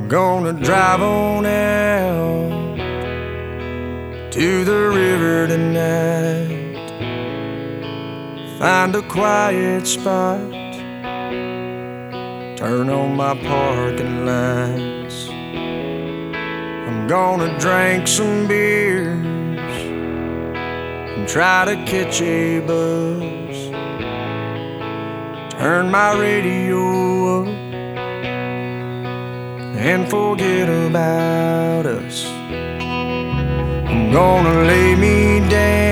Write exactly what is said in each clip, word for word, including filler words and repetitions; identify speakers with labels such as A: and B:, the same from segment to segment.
A: gonna drive on out to the river tonight, find a quiet spot, turn on my parking lights. I'm gonna drink some beers and try to catch a buzz, turn my radio up and forget about us. I'm gonna lay me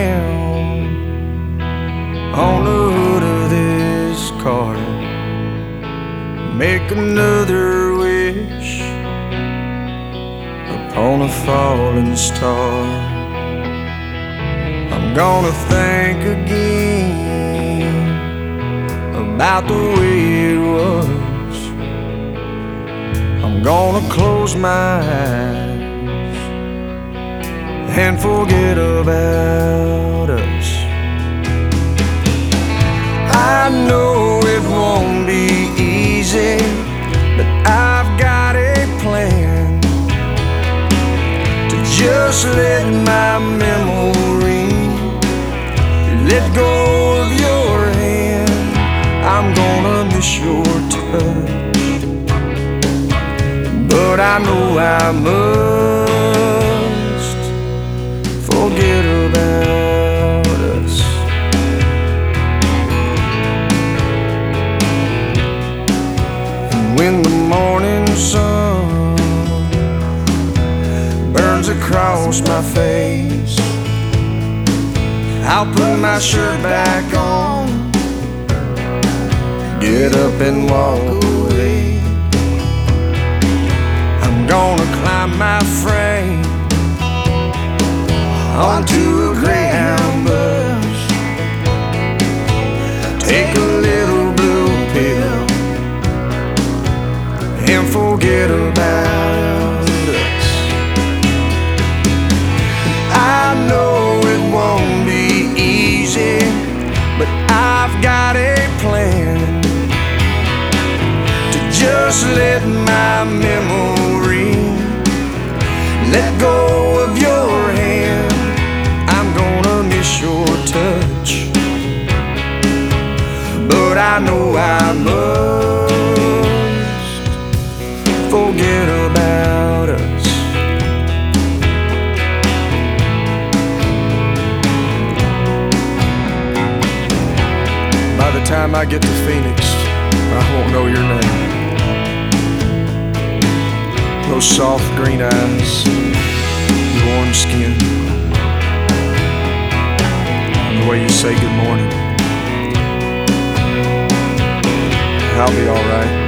A: down on the hood of this car, make another wish upon a falling star. I'm gonna think again about the way it was. I'm gonna close my eyes and forget about us. I know it won't be easy, but I've got a plan to just let my memory let go of your hand. I'm gonna miss your touch, but I know I must forget about us. And when the morning sun burns across my face, I'll put my shirt back on, get up and walk away. Gonna climb my frame onto a Greyhound bus, take a little blue pill and forget about us. I know it won't be easy, but I've got a plan to just let my memory let go of your hand. I'm gonna miss your touch, but I know I must forget about us. By the time I get to Phoenix, I won't know your name. Those soft green eyes, your warm skin, the way you say good morning. I'll be all right.